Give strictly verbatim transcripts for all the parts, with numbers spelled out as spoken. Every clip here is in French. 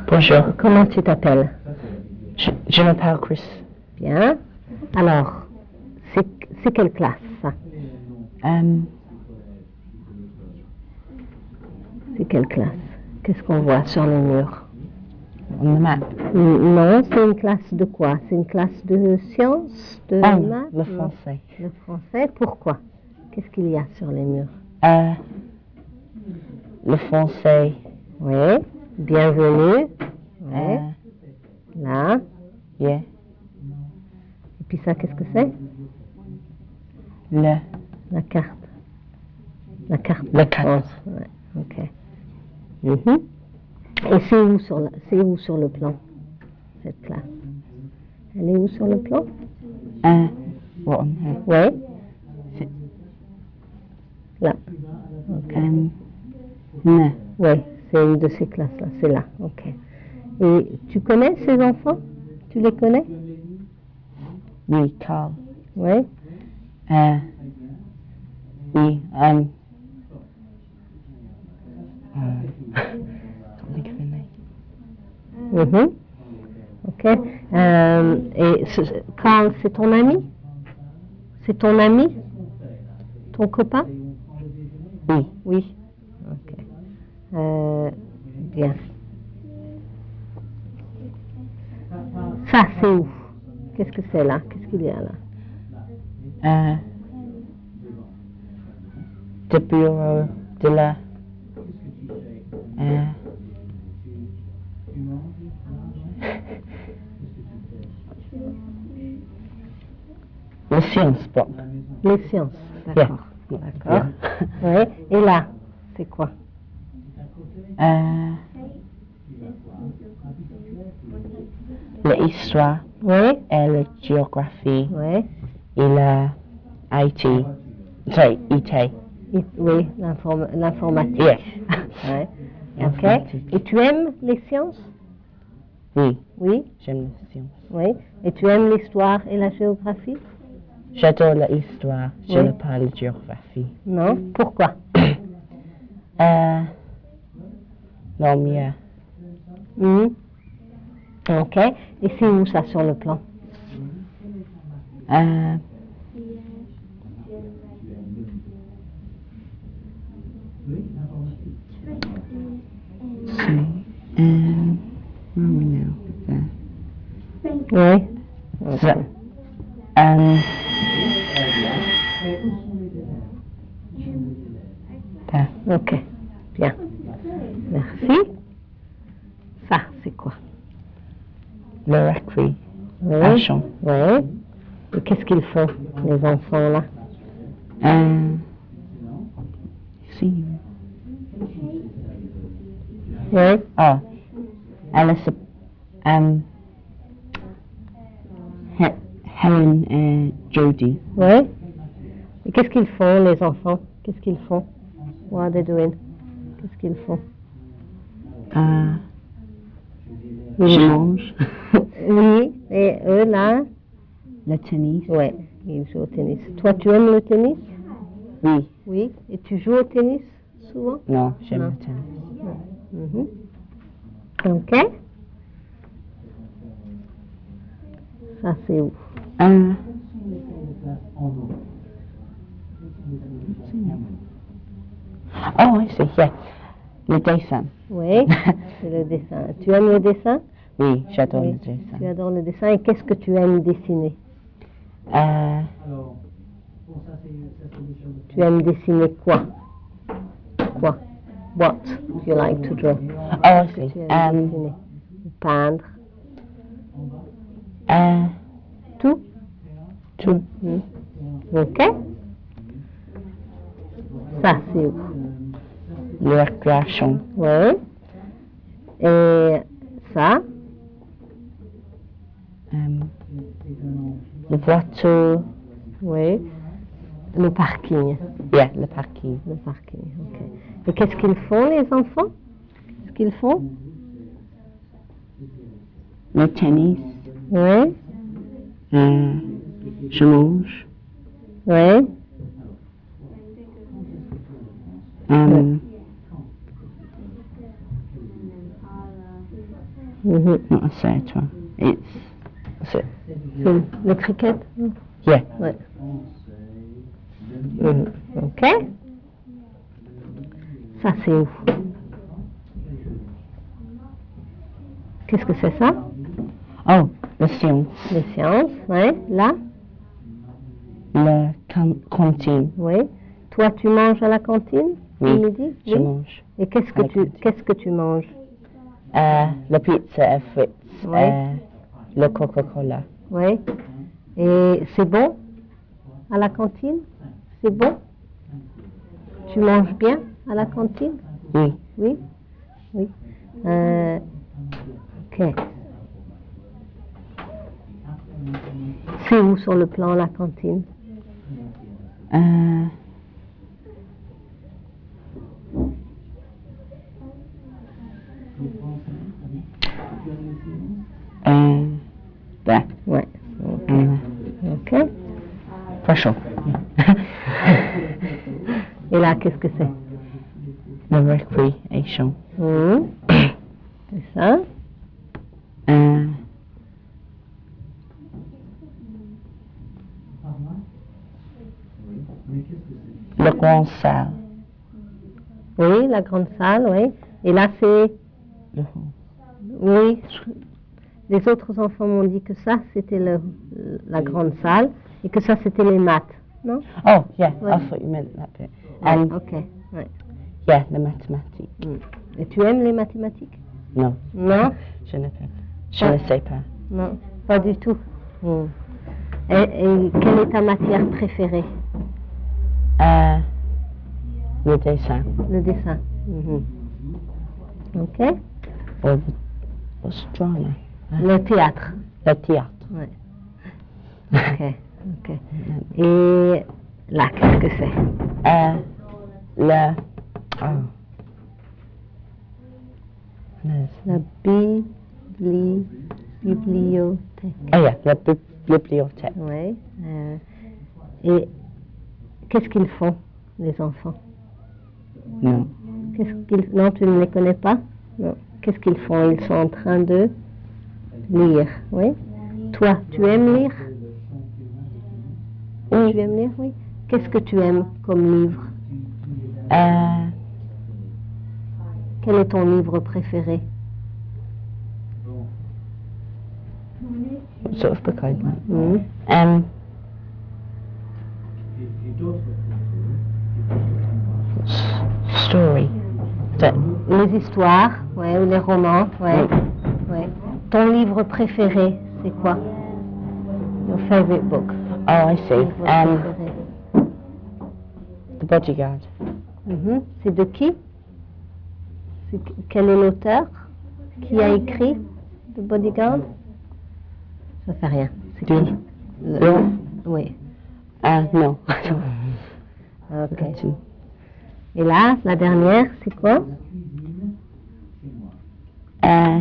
Bonjour. Comment tu t'appelles? Je, je m'appelle Chris. Bien. Alors, c'est quelle classe ça? Um, c'est quelle classe? Qu'est-ce qu'on voit sur les murs? On the map. Non, c'est une classe de quoi? C'est une classe de sciences, de oh, maths? Le français. Le français, pourquoi? Qu'est-ce qu'il y a sur les murs? Uh, le français. Oui, bienvenue. Oui. Uh, Là. Yeah. Et puis ça, qu'est-ce que c'est? Le. La carte. La carte. La carte. Ouais. Ok. Mm-hmm. Et c'est où sur la, c'est où sur le plan, cette classe? Elle est où sur le plan? Uh, what on here? Oui. C'est... Là. Ok. Um, non. Oui, c'est une de ces classes-là, c'est là. Ok. Et tu connais ces enfants? Tu les connais? Oui, Carl. Oui. Uh, oui. Um, uh, can't think of her name. Mm-hmm. Ok. Euh, et ce, Carl, c'est ton ami? C'est ton ami? Ton copain? Oui. Oui. Ok. Euh, bien. Ça, c'est où? Qu'est-ce que c'est là? Qu'est-ce qu'il y a là? Uh, the bureau de la... Uh, le science book. Les sciences, d'accord. Yeah. D'accord. Yeah. Oui. Et là, c'est quoi? Uh, l'histoire. Oui. Et la géographie. Oui. Et la I T. Sorry, I T. I, oui, l'inform, l'informatique. Yeah. Ouais. Ok. Et tu aimes les sciences? Oui. Oui. J'aime les sciences. Oui. Et tu aimes l'histoire et la géographie? J'adore l'histoire. Je oui. n'aime pas la géographie. Non. Pourquoi? euh, non, mieux. Mmh. Ok. Et c'est où ça sur le plan? Euh, c'est... Um, where are we now? There. Oui. Okay. So, um, there. Ok. Bien. Merci. Ça, c'est quoi? Le récré. Oui. À champ. Oui. Et qu'est-ce qu'ils font, les enfants là? Euh, ici. Oui. Oh, Alice, um, He- Helen et Jody. Oui. Et qu'est-ce qu'ils font, les enfants? Qu'est-ce qu'ils font? What are they doing? Qu'est-ce qu'ils font? Euh, Ils je mange. Oui. Et eux là? Le tennis. Oui. Ils jouent au tennis. Toi, tu aimes le tennis? Oui. Oui. Et tu joues au tennis souvent? Non, j'aime Non. le tennis. Mm-hmm. Ok. Ça, c'est où? Euh, oh, I see, yeah. Le dessin. Oui, c'est le dessin. Tu aimes le dessin? Oui, j'adore Oui. le dessin. Tu adores le dessin. Et qu'est-ce que tu aimes dessiner? Euh, Tu aimes dessiner quoi? Quoi? What do you like to draw? oh, I see. Tu aimes Um, dessiner? Peindre? euh, Tout? tout. Mm. Ok. Ça, c'est où? Le récréation. Oui. Et ça? Um, le voiture. Oui. Le parking. Yeah, le parking. Le parking, ok. Et qu'est-ce qu'ils font, les enfants? Qu'est-ce qu'ils font? Le tennis. Oui. Euh, je mange. Oui. Um, Mhm. not a setter. It's, what's it? C'est le cricket. Yeah. Ouais. Mhm. Ok. Ça, c'est où? Qu'est-ce que c'est ça? Oh, the science. Les sciences, oui. Là? La can- cantine. Oui. Toi, tu manges à la cantine? Oui, le midi? je Oui. mange. Et qu'est-ce que à la tu, cantine. qu'est-ce que tu manges? Euh, la pizza à frites. Oui. Euh, le Coca-Cola. Oui. Et c'est bon à la cantine? C'est bon? Tu manges bien à la cantine? Oui. Oui. Oui. Euh, ok. C'est où sur le plan la cantine? Euh, euh, there. Ouais. Euh, Ok. for sure. Et là, qu'est-ce que c'est? The recreation. Hum. C'est ça. Euh, le grand salle. Oui, la grande salle, oui. Et là, c'est... Le Oui. Les autres enfants m'ont dit que ça, c'était le, la grande salle et que ça, c'était les maths, non? Oh, yeah, Ouais. I thought you meant that bit. Ouais, And ok. Ouais. yeah, the mathematics. Hum. Et tu aimes les mathématiques? Non, Non? je ne, peux- je ne sais pas. Non, pas du tout. Hum. Et, et quelle est ta matière préférée? Euh, le dessin. Le dessin. Mhm. Ok. Or what's drama? Le théâtre. Le théâtre. Ouais. Ok. Ok. Et là, qu'est-ce que c'est? Euh, le... Oh. No, it's- La bibli, bibliothèque. Oh yeah, la bib- bibliothèque. Oui. Euh, et qu'est-ce qu'ils font, les enfants? Non. Qu'est-ce qu'ils... Non, tu ne les connais pas? Non. Qu'est-ce qu'ils font? Ils sont en train de lire, oui. Toi, tu aimes lire? Oui. Tu aimes lire, oui. Qu'est-ce que tu aimes comme livre? Euh, Quel est ton livre préféré? what sort of book I like? Hmm. Um, s- story. That, Les histoires, ouais, ou les romans, ouais. Ouais. Ton livre préféré, c'est quoi? Your favorite book? oh, I see. Livre Um, préféré. The Bodyguard. Mhm. C'est de qui? C'est que- Quel est l'auteur? Qui a écrit The Bodyguard? Ça fait rien. C'est qui? Du- Le- Le- Oui. Uh, no. Ok. Forgotten. Et là, la dernière, c'est quoi? Euh,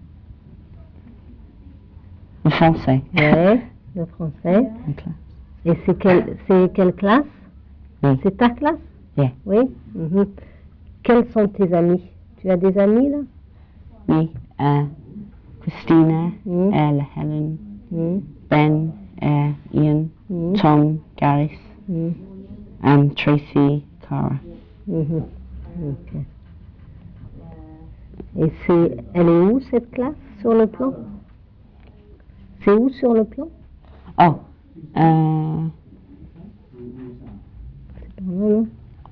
le français. Ouais, le français. Ok. Et c'est quelle, c'est quelle classe? Oui. C'est ta classe? Yeah. Oui. Mhm. Quels sont tes amis? Tu as des amis là? Me, uh, Christina, Mhm. uh, Helen, Mhm. Ben, uh, Ian, Mhm. Tom, Gareth, Mhm. and Tracy, Cara. Mhm. Ok. Et c'est, elle est où cette classe sur le plan? C'est où sur le plan? Oh, uh, C'est pas là, non?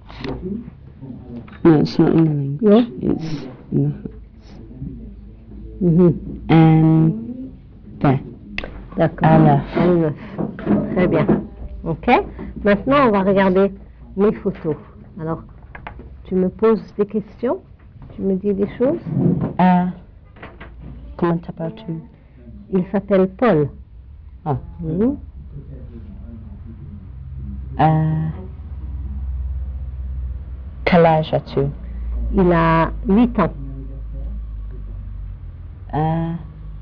no, it's not in the language. No? It's in the huts. Mhm. Um, there. D'accord. À neuf. À neuf. Très bien. Ok. Maintenant, on va regarder mes photos. Alors, tu me poses des questions? Tu me dis des choses? Uh, comment t'appelles-tu? Il s'appelle Paul. Ah. Mhm. Euh, quel âge as-tu? Il a huit ans. Euh,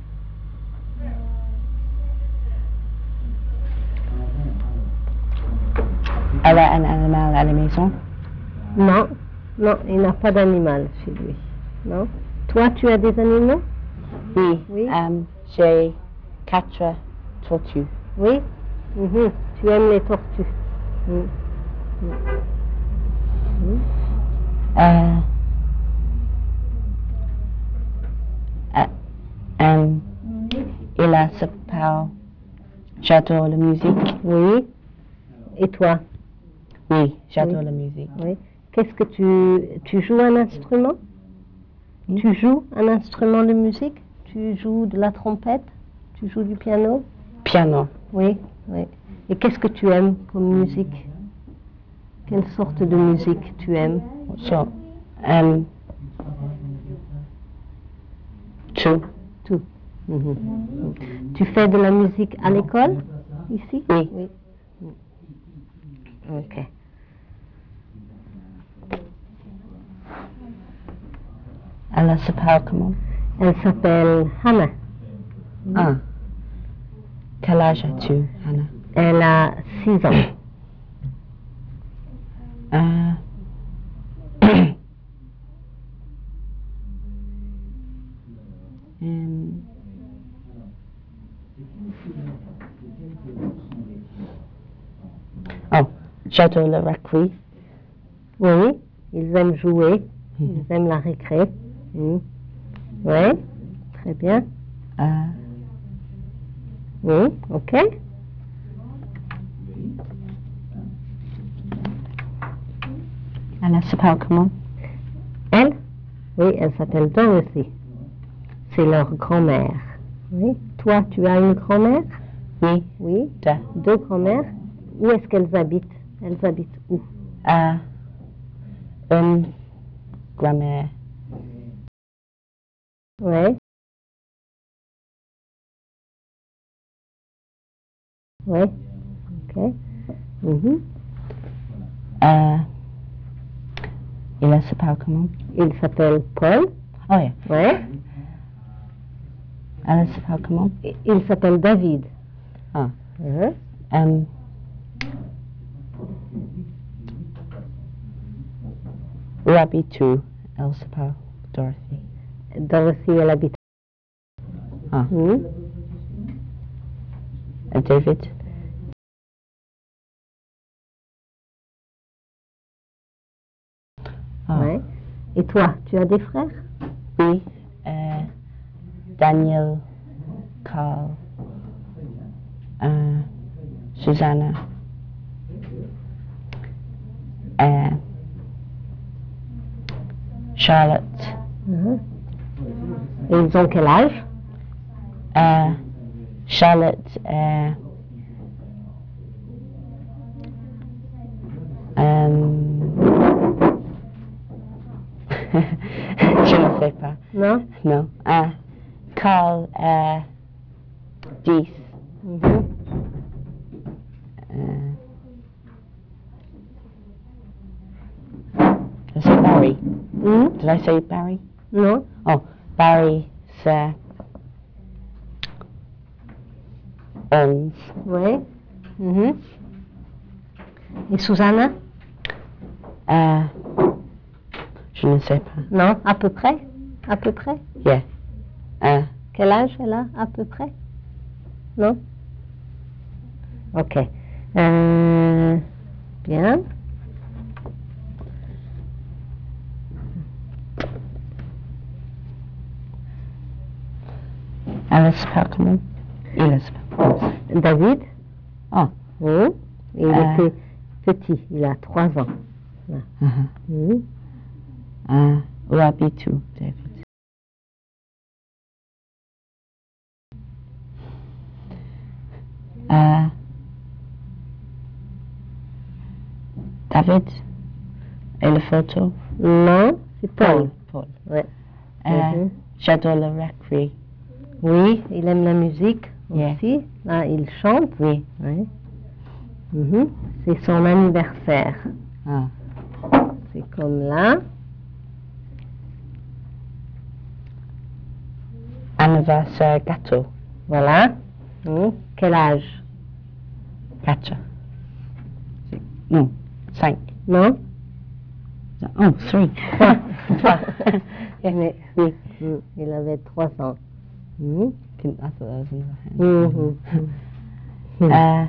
elle a un animal à la maison? Non, non, il n'a pas d'animal chez lui. Non. Toi, tu as des animaux? Oui. Oui. Euh, j'ai quatre tortues. Oui. Mhm. Tu aimes les tortues. Mm. Mm. Mm. Euh, euh, euh, il a ce parle. J'adore la musique. Oui. Et toi? Oui, j'adore Oui. la musique. Oui. Qu'est-ce que tu... Tu joues un instrument? Hmm? Tu joues un instrument de musique? Tu joues de la trompette? Tu joues du piano? Piano. Oui, oui. Et qu'est-ce que tu aimes comme musique? Quelle sorte de musique tu aimes? So, um, two. Tout. Mhm. Tu fais de la musique à l'école, ici? Oui. Oui. Ok. Elle se parle comment? Elle s'appelle Hannah. Ah. Quel âge as-tu, Hannah? Elle a six ans. Euh, um, oh, j'adore le récré. Oui, ils aiment jouer, Mhm. ils aiment la récré. Mm. Oui, très bien. Euh, Oui, ok. elle se parle comment? Elle? Oui, elle s'appelle Dorothy. C'est leur grand-mère. Oui. Toi, tu as une grand-mère? Oui. Oui. Deux. Deux grand-mères. Où est-ce qu'elles habitent? Elles habitent où? Euh, une grand-mère. Oui. Oui. Ok. Mhm. Euh, il se parle comment? Il s'appelle Paul. Oh, yeah. Oui. Elle se parle comment? Il s'appelle David. Ah. Mhm. Um, où habites-tu? Elle se parle Dorothy. Dorothy, elle habite. Ah. Mhm. Et David? Ah. Ouais. Et toi, tu as des frères? Oui. Euh, Daniel, Carl, euh, Susanna, euh, Charlotte, Mhm. Et ils ont quel âge? euh, Charlotte, euh, euh, je ne sais pas. Non? Non. Euh, Carl, euh, dix. Mhm. Euh, is it Barry? Mhm. Did I say Barry? Non? Oh, Barry, c'est onze. Oui. Mhm. Et Susanna? Euh, je ne sais pas. Non, à peu près? À peu près? Yeah. Euh, Quel âge elle a, à peu près? Non? Ok. Euh, bien. elle se parle comment? Il se parle. David? Oh. Oui. Il Euh. était petit, il a trois ans. Là. Uh-huh. Mhm. Euh, où habites-tu, David? Euh, David? Et la photo? Non, c'est Paul. Paul. Ouais. Euh, Mhm. J'adore le récré. Oui, il aime la musique Yeah. aussi. Là, il chante. Oui. Oui. Mhm. C'est son anniversaire. Ah. C'est comme là. Anniversaire gâteau. Voilà. Mhm. Quel âge? Quatre. Non, cinq. Non? Oh, three. Trois. Trois. Yeah. Mais, Oui. mm, il avait trois ans. Mhm. I thought that was another hand. Mhm. Euh,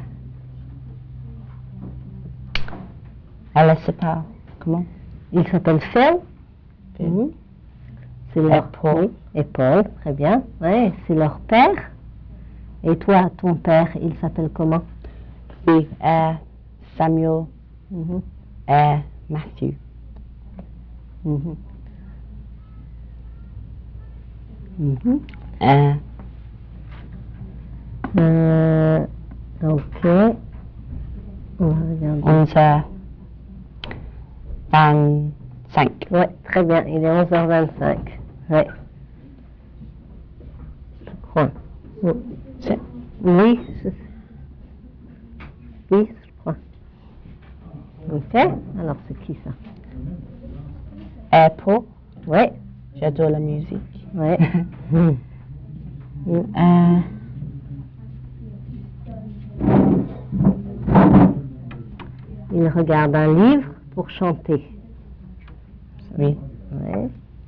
elle s'appelle comment? Il s'appelle Phil. Phil. Mhm. C'est leur Et Paul. oui, et Paul, très bien. Ouais, c'est leur père. Et toi, ton père, il s'appelle comment? Oui, euh, Samuel Mhm. et Matthew. Mhm. Mhm. Euh, Euh, ok. On va regarder. onze heures vingt-cinq. Ouais, très bien. Il est onze heures vingt-cinq. Ouais. Je crois. Oui, C'est oui, je sais. Oui, je crois. Ok. Alors, c'est qui ça? Airport. Ouais. J'adore la musique. Ouais. Mm. Mm. Euh, Il regarde un livre pour chanter. oui. Ouais.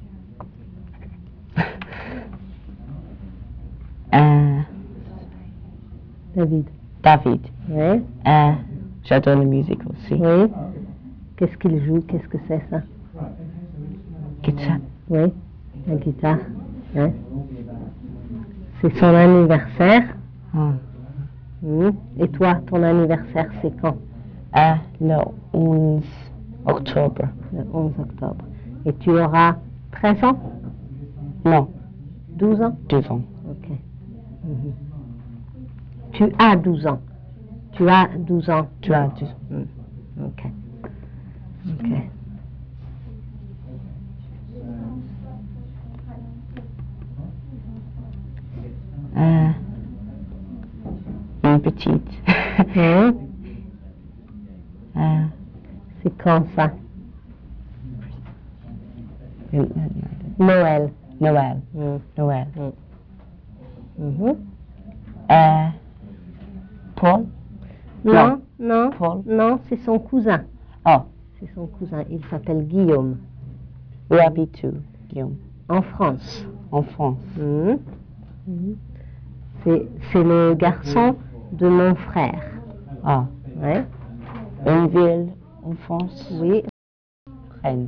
Euh, David. David. Ouais. Euh, j'adore la musique aussi. Oui. Qu'est-ce qu'il joue? Qu'est-ce que c'est ça? Guitare. Oui. La guitare. Ouais. C'est son anniversaire. Ah. Mm. Et toi, ton anniversaire, c'est quand? Euh, le onze octobre. Le onze octobre. Et tu auras treize ans? Non, douze ans? douze ans. Ok. Mhm. Tu as douze ans. Tu as douze ans. Tu as douze ans. Mm. Ok. Ok. Euh, une petite. Hein? Euh, C'est quand ça? euh, Noël. Noël. Mm. Noël. Mhm. Euh, Paul. Non, non, Paul. non, c'est son cousin. Oh, C'est son cousin. Il s'appelle Guillaume. où habites-tu, Guillaume? En France. En France. Mhm. Mhm. C'est, c'est le garçon de mon frère. Ah, Ouais. une ville en France? Oui. Rennes.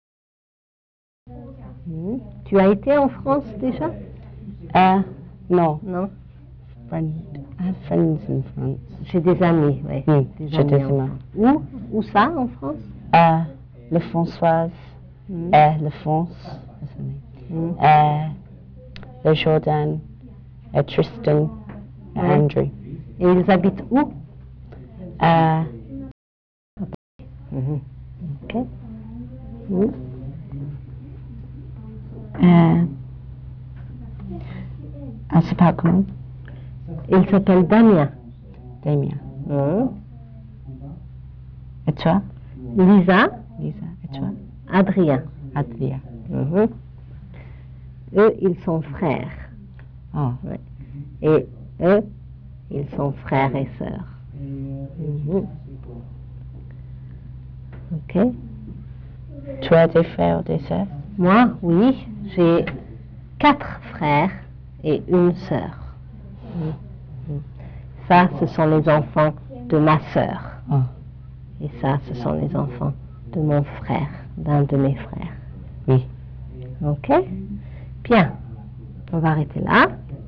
Mhm. Tu as été en France déjà? Euh, non. Non. Friend. I have friends in France. J'ai des amis, oui. Oui, Des j'ai amis des en amis. France. Où? Où ça, en France? Euh, le Françoise Mhm. et le France. Mhm. Euh, le Jordan et Tristan et Ouais. Andrew. Et ils habitent où? Euh, Mhm. Ok. Mhm. euh, elle s'appelle comment? Il s'appelle Damien. Damien. Mhm. Et toi? Lisa, Lisa. Et toi? Adrien. Adria. Mhm. Eux, ils sont frères. Oh. Ouais. Et eux, ils sont frères et sœurs. Mhm. Ok. Tu as des frères ou des sœurs? Moi, oui, j'ai quatre frères et une sœur. Mhm. Ça, ce sont les enfants de ma sœur. Oh. Et ça, ce sont les enfants de mon frère, d'un de mes frères. Oui. Ok? Bien. On va arrêter là.